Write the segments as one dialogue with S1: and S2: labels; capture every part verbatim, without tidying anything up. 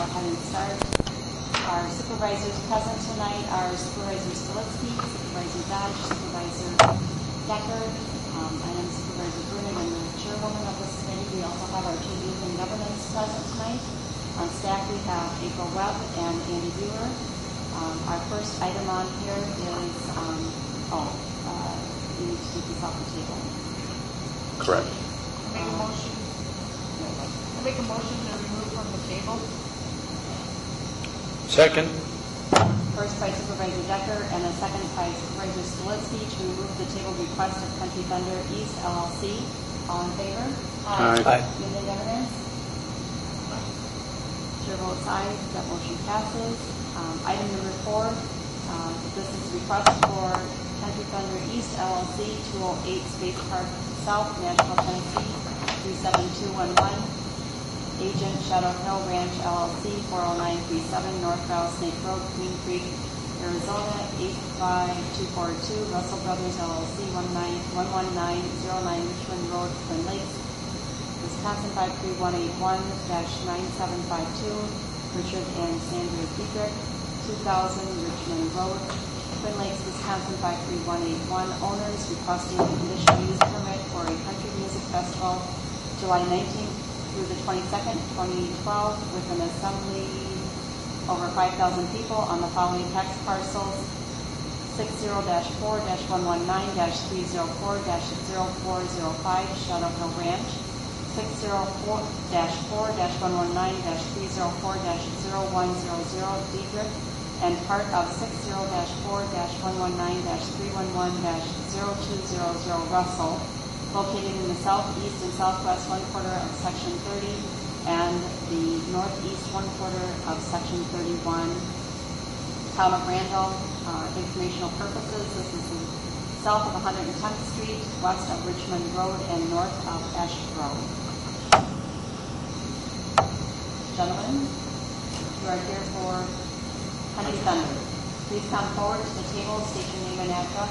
S1: ahead and start. Our supervisors present tonight are Supervisor Stolitsky, Supervisor Dodge, Supervisor Decker. Um, I am Supervisor Brunin and the chairwoman of this committee. We also have our two youth and governance present tonight. On staff we have April Webb and Andy Bueller. Um, our first item on here is, um, oh, uh, we need to take this off the table.
S2: Correct.
S3: Make a motion. I make a motion to remove from the table.
S2: Second.
S1: First by Supervisor Decker and a second by Supervisor Stolitsky to remove the table request of Country Thunder East L L C. All in favor?
S2: Aye. Aye.
S1: Youth and governance? Chair votes aye. That motion passes. Um, item number four. Uh, this is a request for Country Thunder East L L C, two oh eight Space Park South, Nashville, Tennessee, three seven two one one. Agent Shadow Hill Ranch L L C, four oh nine three seven North Rattlesnake Road, Queen Creek, Arizona, eight five two four two. Russell Brothers L L C, one one nine oh nine Richmond Road, Twin Lakes, Wisconsin, five three one eight one dash nine seven five two. Richard and Sandra Dietrich, two thousand Richmond Road, Twin Lakes, Wisconsin, five three one eight one. Owners requesting a conditional use permit for a country music festival, July nineteenth through the twenty-second, twenty twelve, with an assembly over five thousand people on the following tax parcels: sixty dash four dash one one nine dash three oh four dash oh four oh five Shadow Hill Ranch, sixty dash four dash one one nine dash three oh four dash oh one hundred Diedrich, and part of sixty dash four dash one one nine dash three one one dash oh two hundred Russell, located in the southeast and southwest one quarter of section thirty and the northeast one quarter of section thirty-one. Town of Randall, uh, informational purposes. This is south of one hundred tenth Street, west of Richmond Road, and north of Ash Road. Gentlemen, you are here for Country Thunder. Please come forward to the table, state your name and address.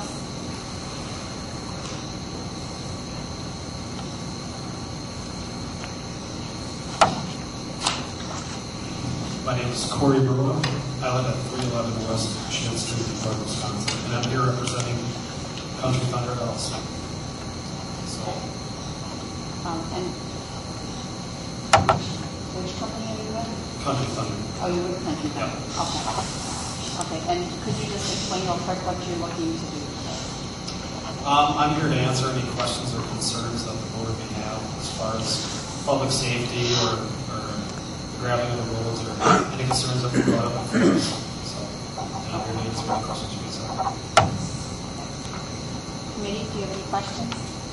S4: My name is Corey Burlow. I live at three eleven West Shed Street in Clark, Wisconsin, and I'm here representing Country Thunder L L C. So,
S1: Um, and which, which company are you with?
S4: Country Thunder.
S1: Oh, you're with Country Thunder.
S4: Yeah.
S1: Okay. Okay. And could you just explain real quick what you're looking to do?
S4: Um, I'm here to answer any questions or concerns that the board may have as far as public safety or, or grabbing of the roads or any concerns that were brought up before us. So, and I'm here to answer any questions you guys have.
S1: Committee, do you have any questions?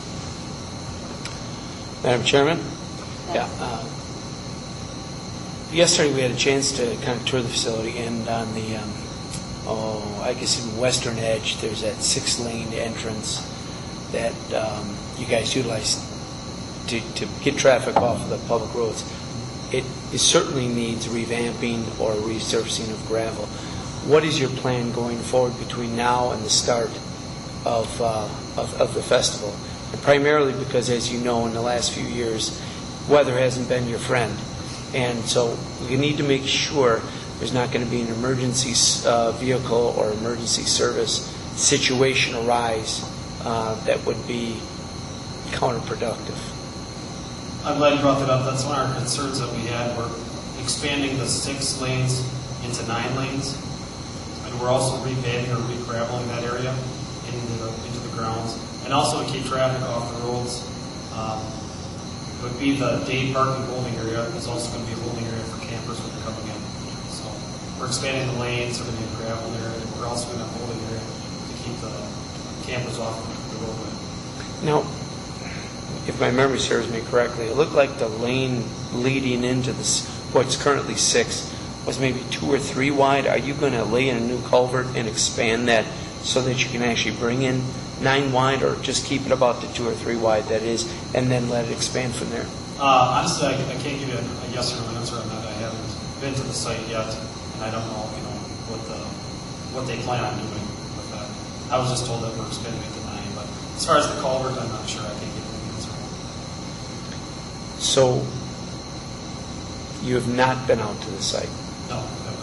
S5: Madam Chairman?
S1: Yes.
S5: Yeah. Uh, yesterday we had a chance to kind of tour the facility, and on the, um, oh, I guess in western edge, there's that six-lane entrance that um, you guys utilize to, to get traffic off of the public roads. It, it certainly needs revamping or resurfacing of gravel. What is your plan going forward between now and the start of, uh, of, of the festival? And primarily because, as you know, in the last few years, weather hasn't been your friend. And so we need to make sure there's not going to be an emergency uh, vehicle or emergency service situation arise uh, that would be counterproductive.
S4: I'm glad you brought that up. That's one of our concerns that we had. We're expanding the six lanes into nine lanes, and we're also revamping or re-graveling that area into the, into the grounds, and also to keep traffic off the roads. Um, it would be the day parking holding area. There's also going to be a holding area for campers when they're coming in. So we're expanding the lanes. We're going to be a gravel area, and we're also going to have a holding area to keep the campers off the roadway.
S5: Now, if my memory serves me correctly, it looked like the lane leading into this, what's currently six was maybe two or three wide. Are you going to lay in a new culvert and expand that so that you can actually bring in nine wide, or just keep it about the two or three wide that is, and then let it expand from there?
S4: Uh, honestly, I, I can't give you a, a yes or no answer on that. I haven't been to the site yet, and I don't know, you know, what the what they plan on doing with that. I was just told that we're expanding it to nine, but as far as the culvert, I'm not sure. I can't give you an answer.
S5: So You have not been out to the site.
S4: No, I've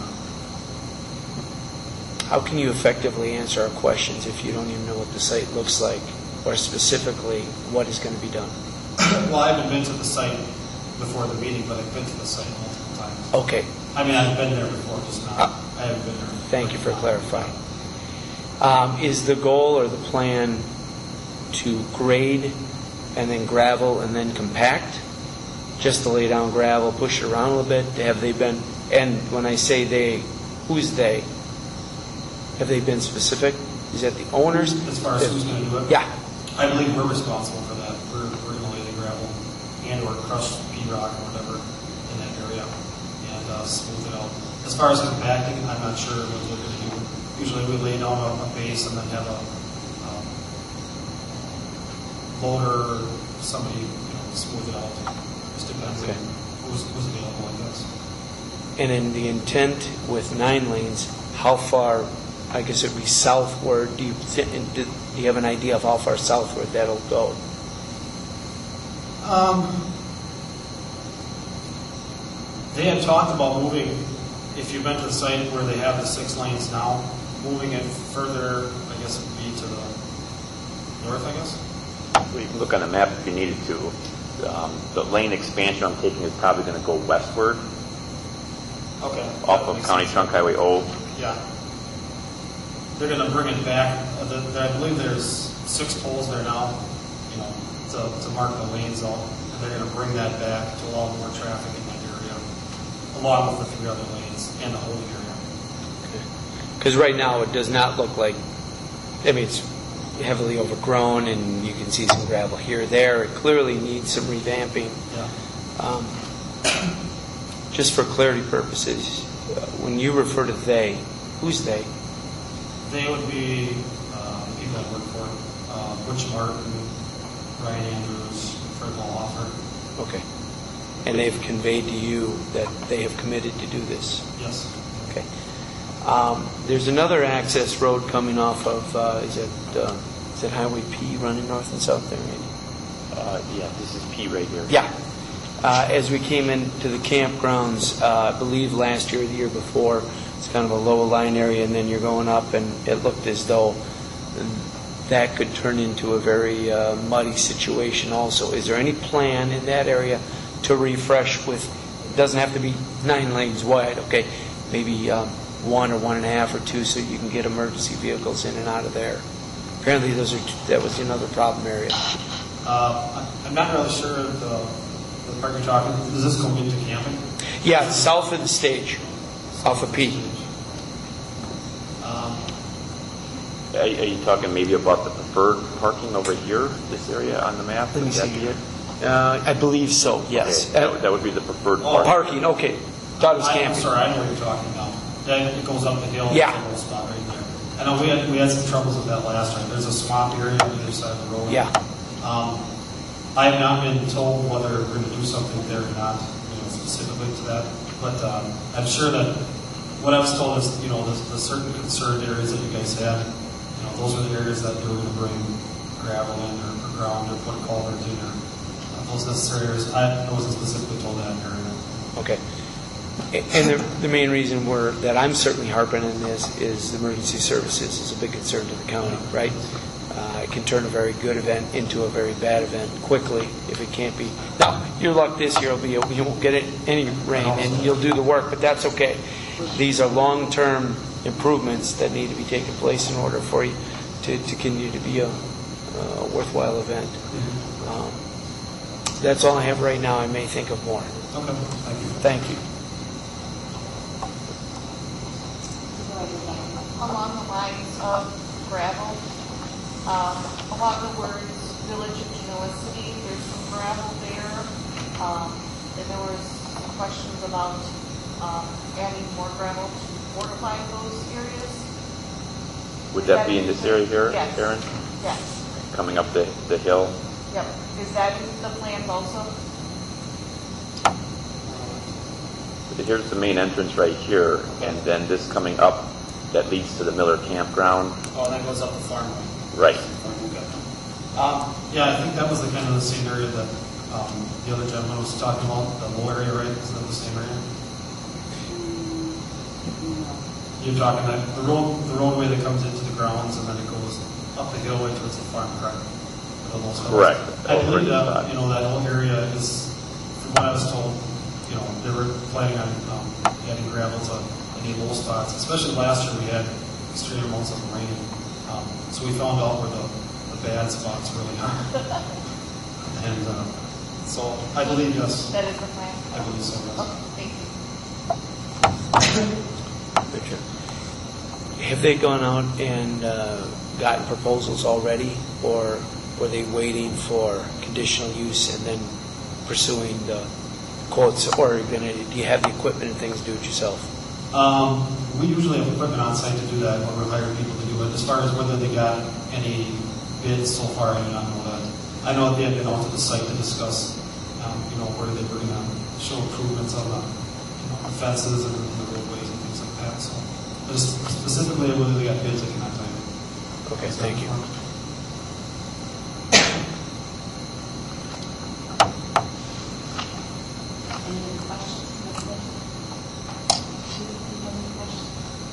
S5: How can you effectively answer our questions if you don't even know what the site looks like, or specifically what is going to be done?
S4: not. Well, I haven't been to the site before the meeting, but I've been to the site multiple times.
S5: Okay,
S4: I mean, I've been there before, just not,
S5: Uh,
S4: I haven't been there.
S5: thank you for clarifying. Um, is the goal or the plan to grade and then gravel and then compact? Just to lay down gravel, push it around a little bit? Have they been, and when I say they, who's they? Have they been specific? Is that the owners?
S4: As far as who's going to do it?
S5: Yeah.
S4: I believe we're responsible for that. We're, we're going to lay the gravel and or crush pea rock or whatever in that area and uh, smooth it out. As far as compacting, I'm not sure what they're going to do. Usually we lay down a, a base and then have a um, loader or somebody, you know, smooth it out. Just depends
S5: Okay.
S4: on who's, who's available, I guess.
S5: And in the intent with nine lanes, how far, I guess it would be southward, do you, thi- do you have an idea of how far southward that'll go?
S4: Um, they had talked about moving, if you've been to the site where they have the six lanes now, moving it further, I guess it would be to the north, I guess?
S2: Well, you can look on the map if you needed to. Um, the lane expansion I'm taking is probably going to go westward
S4: Okay.
S2: off of County Trunk Highway O.
S4: Yeah. They're going to bring it back. Uh, the, the, I believe there's six poles there now, you know, to, to mark the lanes out. And they're going to bring that back to allow more traffic in that area, along with the three other lanes and the holding area.
S5: Because right now it does not look like, I mean, it's heavily overgrown and you can see some gravel here or there. It clearly needs some revamping.
S4: Yeah.
S5: Um, just for clarity purposes, uh, when you refer to they, who's they?
S4: They would be uh, the people I work for, uh, Butch Martin, Ryan Andrews, Fred Ballhofer.
S5: Okay. And they've conveyed to you that they have committed to do this?
S4: Yes.
S5: Okay. Um, there's another access road coming off of, uh, is it, uh, is it Highway P running north and south there, Randy?
S2: Uh, yeah, this is P right here.
S5: Yeah. Uh, as we came into the campgrounds, uh, I believe last year or the year before, it's kind of a low line area, and then you're going up, and it looked as though that could turn into a very uh, muddy situation also. Is there any plan in that area to refresh with, it doesn't have to be nine lanes wide, okay, maybe um, one or one and a half or two so you can get emergency vehicles in and out of there? Apparently those are, that was another problem area.
S4: Uh, I'm not really sure of the, the part you're talking. Does this go into camping?
S5: Yeah, south of the stage, off of P.
S4: Um,
S2: Are, are you talking maybe about the preferred parking over here, this area on the map?
S5: Let me
S2: Would that
S5: see.
S2: be it?
S5: Uh, I believe so, yes.
S2: Okay, that, would- that would be the preferred
S4: Oh,
S2: parking.
S5: Parking, okay. Thought it was
S4: I- I'm
S5: camping.
S4: sorry, I know what you're talking about. Then it goes up the hill.
S5: Yeah.
S4: There's a little spot right there. I know we had, we had some troubles with that last time. There's a swamp area on either side of the road.
S5: Yeah.
S4: Um, I have not been told whether we're going to do something there or not, you know, specifically to that. But um, I'm sure that what I was told is, you know, the, the certain concerned areas that you guys had, you know, those are the areas that they were going to bring gravel in or, or ground or put culverts in or uh, those necessary areas. I, I wasn't specifically told that area.
S5: Okay. And the, the main reason we're, that I'm certainly harping on this is the emergency services is a big concern to the county, right? Uh, it can turn a very good event into a very bad event quickly if it can't be. Now, your luck this year will be you won't get it, any rain and you'll do the work, but that's okay. These are long-term improvements that need to be taking place in order for you to, to continue to be a, a worthwhile event. Um, that's all I have right now. I may think of more.
S4: Okay, thank you.
S5: Thank you.
S3: Along the lines of gravel, um, along the words Village of Genoa City, there's some gravel there. Um, and there was some questions about um, adding more gravel to fortify those areas.
S2: Would that be in this area here,
S3: Yes.
S2: Aaron?
S3: Yes.
S2: Coming up the, the hill?
S3: Yep. Is that in the plans also?
S2: Here's the main entrance right here, and then this coming up that leads to the Miller Campground.
S4: Oh, that goes up the farmway.
S2: Right.
S4: Um, yeah, I think that was the kind of the same area that um, the other gentleman was talking about, the low area, right? Isn't that the same area? You're talking that the road, the roadway that comes into the grounds and then it goes up the hill way towards the farm, correct? For those fellows.
S2: Correct.
S4: I believe
S2: Over
S4: that,
S2: the-
S4: you know, that whole area is, from what I was told, you know, they were planning on um, adding gravel to any low spots. Especially last year, we had extreme amounts of rain. Um, so we found out where the, the bad spots really are. And uh, so I believe, yes,
S3: That is the plan?
S4: I believe so, yes.
S3: Okay, thank you.
S5: Richard. Have they gone out and uh, gotten proposals already, or were they waiting for conditional use and then pursuing the quotes, or are you gonna, do you have the equipment and things to do it yourself?
S4: Um, we usually have equipment on site to do that, or we hire people to do it. As far as whether they got any bids so far, I do not know that. I know they have been out to the site to discuss, um, you know, where they bring on, show improvements on the, you know, the fences and the roadways and things like that. So, but specifically whether they got bids, I cannot tell you.
S5: Okay, thank you.
S1: Any other questions? Ms. Lynn? Do you have any questions?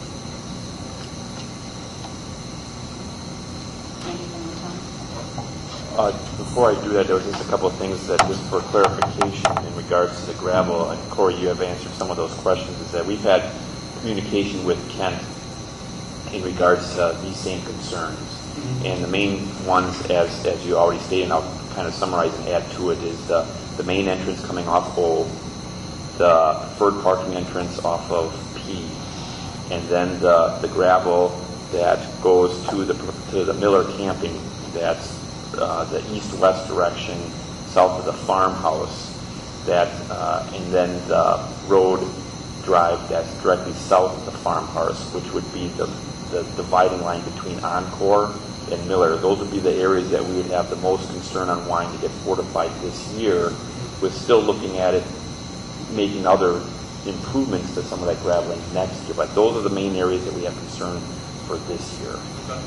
S1: Anything on time?
S2: Uh, Before I do that, there was just a couple of things that, just for clarification in regards to the gravel, and Corey, you have answered some of those questions, is that we've had communication with Kent in regards to these same concerns.
S4: Mm-hmm.
S2: And the main ones, as as you already stated, and I'll kind of summarize and add to it, is the, the main entrance coming off O, the preferred parking entrance off of P, and then the, the gravel that goes to the to the Miller camping, that's uh, the east-west direction south of the farmhouse, that uh, and then the road drive that's directly south of the farmhouse, which would be the, the dividing line between Encore and Miller. Those would be the areas that we would have the most concern on wanting to get fortified this year, with still looking at it, making other improvements to some of that graveling next year. But those are the main areas that we have concern for this year.
S4: Okay.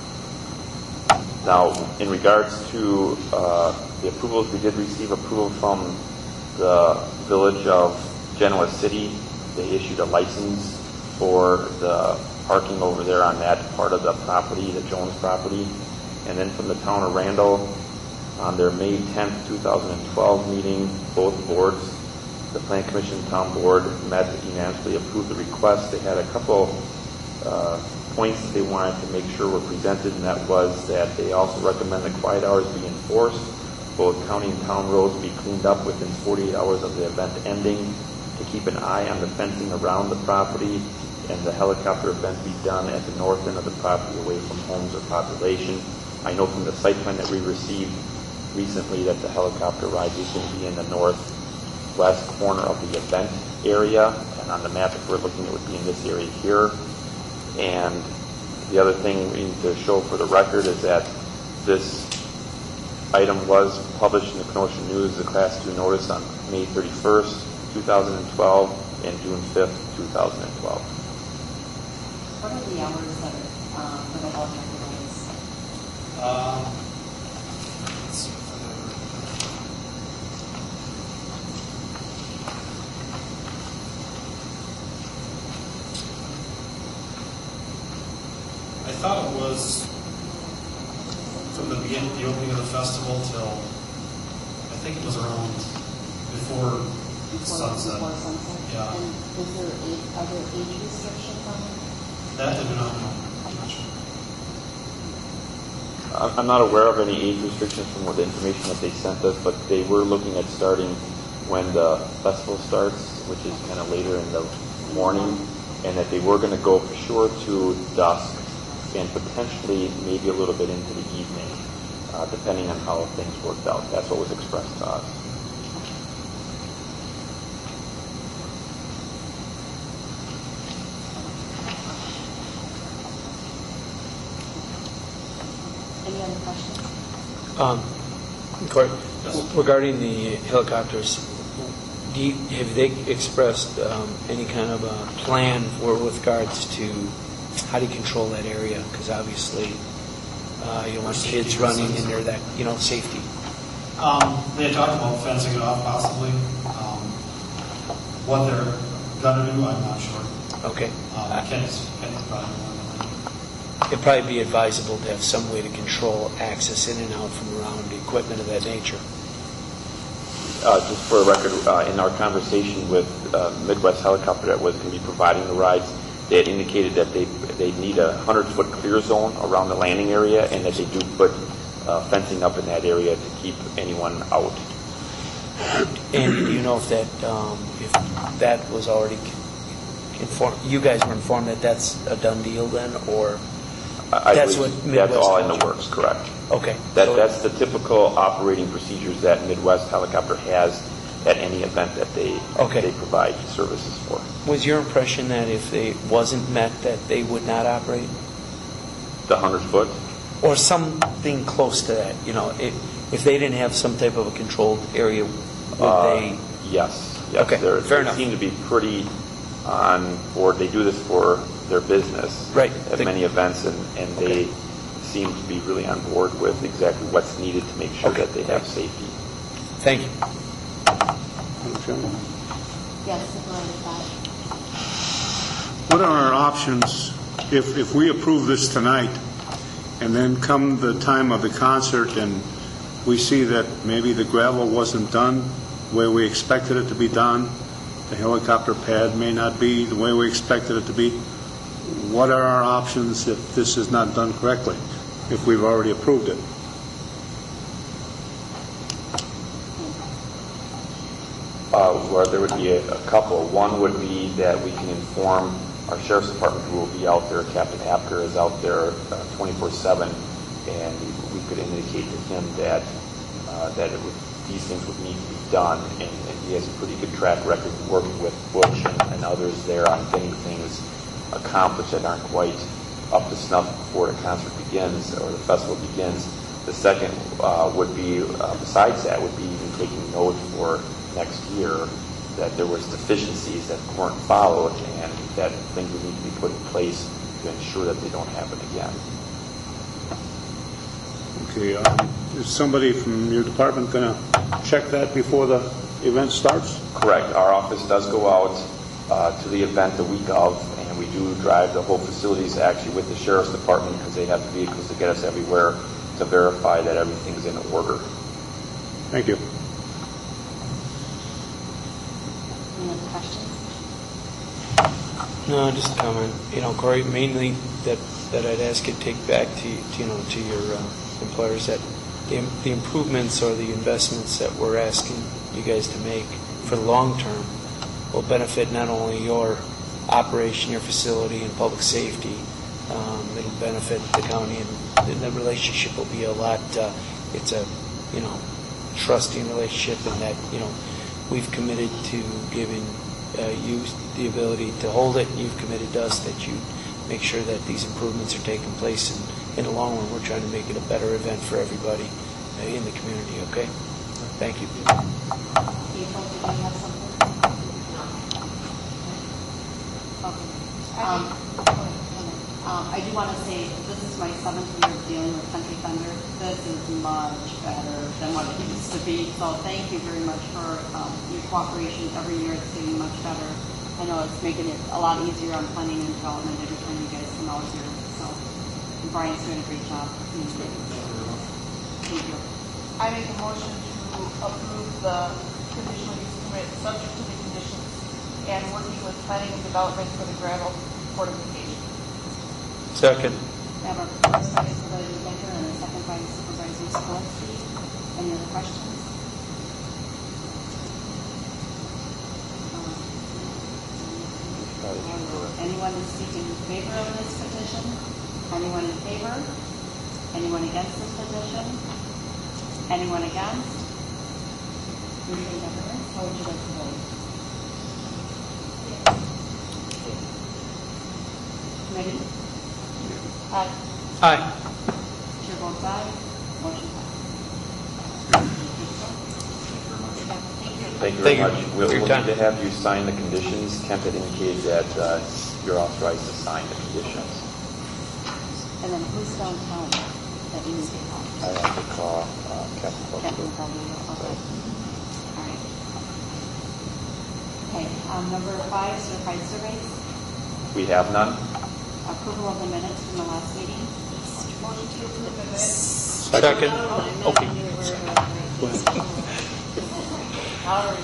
S2: Now, in regards to uh, the approvals, we did receive approval from the Village of Genoa City. They issued a license for the parking over there on that part of the property, the Jones property. And then from the town of Randall, on their May tenth, twenty twelve meeting, both boards, the Plan Commission and Town Board, met unanimously, approved the request. They had a couple uh, points that they wanted to make sure were presented, and that was that they also recommend the quiet hours be enforced. Both county and town roads be cleaned up within forty-eight hours of the event ending, to keep an eye on the fencing around the property, and the helicopter event be done at the north end of the property, away from homes or population. I know from the site plan that we received recently that the helicopter ride is going to be in the northwest corner of the event area, and on the map that we're looking at would be in this area here. And the other thing we need to show for the record is that this item was published in the Kenosha News, the Class two notice, on May thirty-first, twenty twelve, and June fifth, twenty twelve.
S1: What are the hours that are um, for the helicopter rides?
S4: Um, let's see if I have- I thought it was from the beginning, the opening of the festival till, I think it was around before
S1: Before,
S4: sunset.
S1: before sunset?
S4: Yeah.
S1: And is there age, are there age restrictions on it?
S4: That I do not know. I'm not sure.
S2: I'm I'm not aware of any age restrictions from what the information that they sent us, but they were looking at starting when the festival starts, which is kind of later in the morning, and that they were going to go for sure to dusk and potentially maybe a little bit into the evening, uh, depending on how things worked out. That's what was expressed to us.
S1: Any other questions?
S5: Um, Court,
S4: Yes.
S5: regarding the helicopters, do you, have they expressed um, any kind of a plan for with regards to how do you control that area? Because obviously, uh, you don't want
S4: Safety
S5: kids running
S4: reasons.
S5: in there. That you know, safety.
S4: Um, they had talked about fencing it off possibly. Um, what they're gonna do, I'm not sure.
S5: Okay.
S4: Um, Ken's, Ken's probably more than that.
S5: It'd probably be advisable to have some way to control access in and out from around equipment of that nature.
S2: Uh, just for a record, uh, in our conversation with uh, Midwest Helicopter that was going to be providing the rides, they had indicated that they they need a hundred-foot clear zone around the landing area, and that they do put uh, fencing up in that area to keep anyone out.
S5: And do you know if that um, if that was already informed? You guys were informed that that's a done deal then, or
S2: I
S5: that's
S2: believe
S5: what Midwest
S2: that's all in the
S5: told you?
S2: works, correct?
S5: Okay.
S2: That,
S5: So-
S2: that's the typical operating procedures that Midwest Helicopter has at any event that they
S5: Okay.
S2: they provide services for.
S5: Was your impression that if it wasn't met, that they would not operate,
S2: The hundred foot.
S5: or something close to that? You know, if if they didn't have some type of a controlled area, would
S2: Uh,
S5: they?
S2: Yes. Yes.
S5: Okay,
S2: They're-
S5: fair
S2: they
S5: enough.
S2: seem to be pretty on board. They do this for their business.
S5: Right.
S2: At
S5: They-
S2: many events, and, and they seem to be really on board with exactly what's needed to make sure
S5: Okay,
S2: that they have
S5: great.
S2: safety.
S5: Thank you.
S6: Madam Chairman.
S1: Yes, Supervisor Scott.
S6: What are our options if, if we approve this tonight, and then come the time of the concert and we see that maybe the gravel wasn't done the way we expected it to be done, the helicopter pad may not be the way we expected it to be? What are our options if this is not done correctly, if we've already approved it?
S2: Uh, where there would be a, a couple. One would be that we can inform our sheriff's department, who will be out there. Captain Apker is out there twenty-four seven, and we could indicate to him that uh, that it would, these things would need to be done, and, and he has a pretty good track record of working with Butch and, and others there on getting things accomplished that aren't quite up to snuff before the concert begins or the festival begins. The second uh, would be, uh, besides that, would be even taking note for next year that there was deficiencies that weren't followed, and that things would need to be put in place to ensure that they don't happen again.
S6: Okay, um, is somebody from your department going to check that before the event starts?
S2: Correct. Our office does go out uh, to the event the week of, and we do drive the whole facilities actually with the sheriff's department, because they have the vehicles to get us everywhere to verify that everything's in order.
S6: Thank you.
S1: Any other questions?
S5: No, just a comment. You know, Corey, mainly that, that I'd ask you to take back to, to, you know, to your uh, employers, that the, the improvements or the investments that we're asking you guys to make for the long term will benefit not only your operation, your facility, and public safety. Um, it'll benefit the county, and, and the relationship will be a lot. Uh, it's a, you know, trusting relationship, and that, you know, we've committed to giving uh, you the ability to hold it. You've committed to us that you make sure that these improvements are taking place, and in the long run, we're trying to make it a better event for everybody uh, in the community. Okay? Thank you.
S1: April, did you have something? Okay. Um, um, I do want to say, this is my seventh year of dealing with Country Thunder. This is much better than what it used to be. So thank you very much for um, your cooperation. Every year it's getting much better. I know it's making it a lot easier on planning and development every time you guys come out here. So and Brian's doing a great job. Thank you.
S3: I make a motion to approve the conditional use permit subject to the conditions and working with planning and development for the gravel fortification.
S5: Second.
S1: We have a first by Supervisor Becker and a second by Supervisor Skolsky. Any other questions? Uh, Anyone is speaking in favor of this petition? Anyone in favor? Anyone against this petition? Anyone against? Commissioner Becker, how would you like to vote? Committee?
S3: Aye.
S5: Aye.
S1: Chair votes aye. Motion passes. Thank you.
S2: Thank you
S5: Thank
S2: very
S5: you
S2: much.
S5: for
S2: We'll,
S5: your
S2: we'll
S5: time.
S2: need to have you sign the conditions. Kent had indicated that uh, you're authorized to sign the conditions.
S1: And then who's downtown that you need to call?
S2: I have to call uh, Captain
S1: Captain
S2: Foster.
S1: Calvillo, okay. All right. Okay, um, number five, certified surveys.
S2: We have none.
S1: Approval of the minutes from the last meeting.
S3: Motion to approve the minutes.
S5: Second. Okay.
S3: Valerie.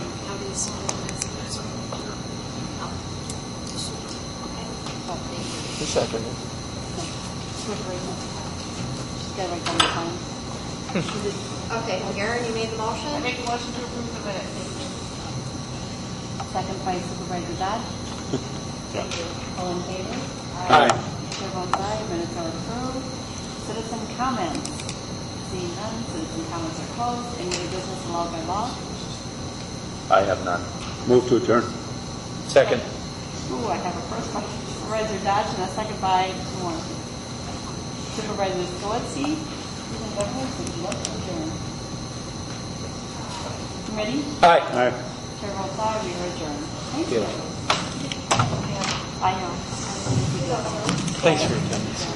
S5: The second.
S1: She's got to write down the time.
S7: Okay, Aaron, you made the
S3: I
S7: motion?
S3: make a motion to approve the minutes.
S1: Second by Supervisor Dodge.
S6: Yeah.
S1: All in favor?
S6: Aye.
S1: Chair votes aye, minutes are approved. Citizen comments. Seeing none, citizen comments are closed. Any other business allowed by law?
S2: I have none.
S6: Move to adjourn.
S5: Second.
S1: Ooh, I have a first by Supervisor Dodge and a second by Moore. Supervisor Stoetsky. Citizen government, would you like to adjourn? Ready?
S5: Aye.
S6: Aye.
S1: Chair votes aye, we are adjourned. Thank you.
S5: Yeah.
S1: I know.
S5: Thanks for your comments.